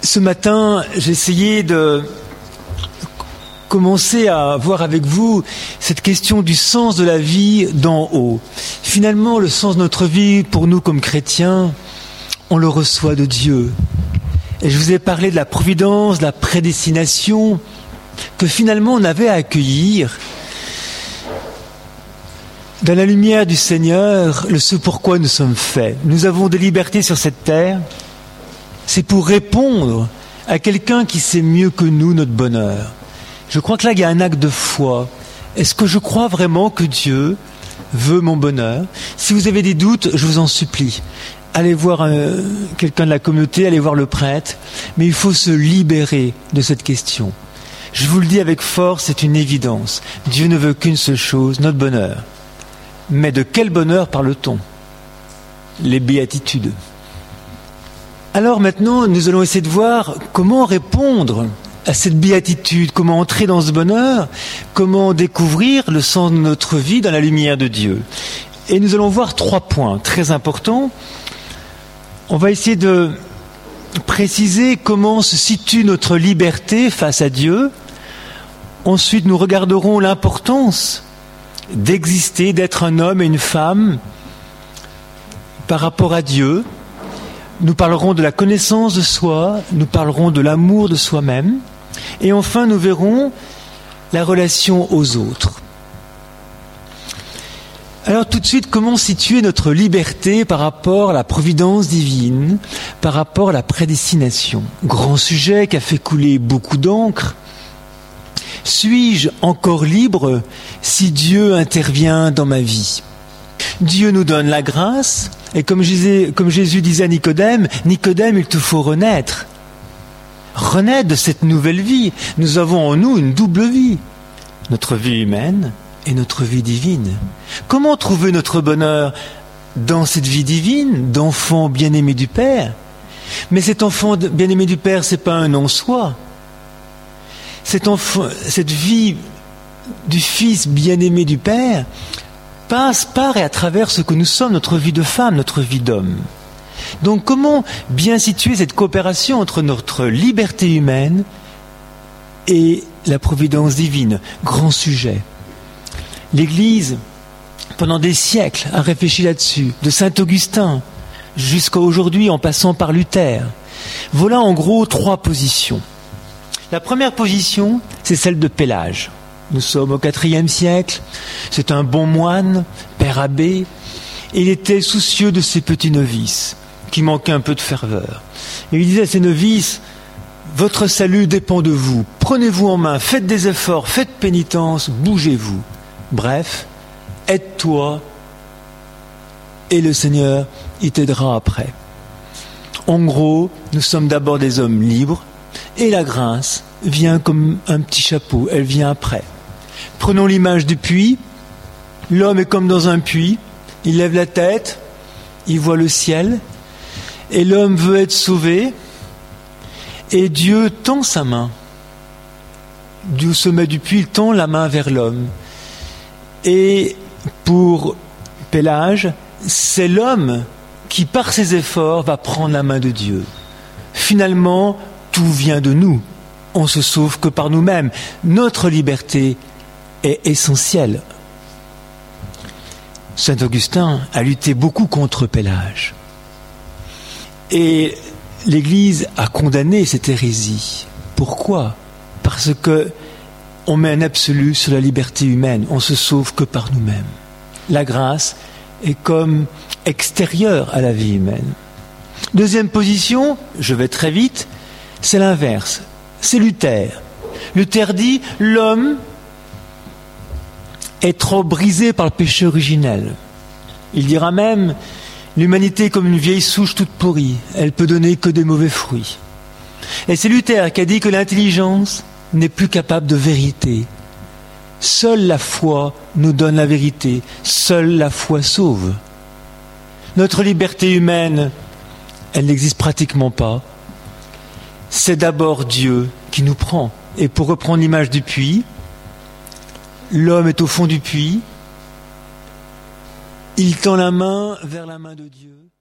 Ce matin, j'ai essayé de commencer à voir avec vous cette question du sens de la vie d'en haut. Finalement, le sens de notre vie, pour nous comme chrétiens, on le reçoit de Dieu. Et je vous ai parlé de la providence, de la prédestination, que finalement on avait à accueillir dans la lumière du Seigneur, ce pourquoi nous sommes faits. Nous avons des libertés sur cette terre. C'est pour répondre à quelqu'un qui sait mieux que nous notre bonheur. Je crois que là, il y a un acte de foi. Est-ce que je crois vraiment que Dieu veut mon bonheur ? Si vous avez des doutes, je vous en supplie. Allez voir quelqu'un de la communauté, allez voir le prêtre. Mais il faut se libérer de cette question. Je vous le dis avec force, c'est une évidence. Dieu ne veut qu'une seule chose, notre bonheur. Mais de quel bonheur parle-t-on ? Les béatitudes. Alors maintenant, nous allons essayer de voir comment répondre à cette béatitude, comment entrer dans ce bonheur, comment découvrir le sens de notre vie dans la lumière de Dieu. Et nous allons voir 3 points très importants. On va essayer de préciser comment se situe notre liberté face à Dieu. Ensuite, nous regarderons l'importance d'exister, d'être un homme et une femme par rapport à Dieu. Nous parlerons de la connaissance de soi, nous parlerons de l'amour de soi-même, et enfin nous verrons la relation aux autres. Alors tout de suite, comment situer notre liberté par rapport à la providence divine, par rapport à la prédestination ? Grand sujet qui a fait couler beaucoup d'encre. Suis-je encore libre si Dieu intervient dans ma vie ? Dieu nous donne la grâce, et comme Jésus disait à Nicodème, il te faut renaître. Renaître de cette nouvelle vie. Nous avons en nous une double vie. Notre vie humaine et notre vie divine. Comment trouver notre bonheur dans cette vie divine, d'enfant bien-aimé du Père ? Mais cet enfant bien-aimé du Père, c'est pas un non-soi. Cette vie du Fils bien-aimé du Père passe par et à travers ce que nous sommes, notre vie de femme, notre vie d'homme. Donc comment bien situer cette coopération entre notre liberté humaine et la providence divine ? Grand sujet. L'Église, pendant des siècles, a réfléchi là-dessus, de saint Augustin jusqu'à aujourd'hui en passant par Luther. Voilà en gros 3 positions. La première position, c'est celle de Pélage. Nous sommes au IVe siècle, c'est un bon moine, père abbé, et il était soucieux de ses petits novices, qui manquaient un peu de ferveur. Et il disait à ses novices, votre salut dépend de vous, prenez-vous en main, faites des efforts, faites pénitence, bougez-vous. Bref, aide-toi, et le Seigneur, il t'aidera après. En gros, nous sommes d'abord des hommes libres, et la grâce vient comme un petit chapeau, elle vient après. Prenons l'image du puits. L'homme est comme dans un puits, il lève la tête, il voit le ciel, et l'homme veut être sauvé, et Dieu tend sa main. Du sommet du puits, il tend la main vers l'homme. Et pour Pélage, c'est l'homme qui, par ses efforts, va prendre la main de Dieu. Finalement, tout vient de nous. On se sauve que par nous-mêmes. Notre liberté est essentielle. Saint Augustin a lutté beaucoup contre Pélage. Et l'Église a condamné cette hérésie. Pourquoi ? Parce que on met un absolu sur la liberté humaine. On se sauve que par nous-mêmes. La grâce est comme extérieure à la vie humaine. Deuxième position, je vais très vite, c'est l'inverse. C'est Luther. Luther dit, l'homme est trop brisé par le péché originel. Il dira même, l'humanité est comme une vieille souche toute pourrie. Elle peut donner que des mauvais fruits. Et c'est Luther qui a dit que l'intelligence n'est plus capable de vérité. Seule la foi nous donne la vérité. Seule la foi sauve. Notre liberté humaine, elle n'existe pratiquement pas. C'est d'abord Dieu qui nous prend. Et pour reprendre l'image du puits, l'homme est au fond du puits, il tend la main vers la main de Dieu.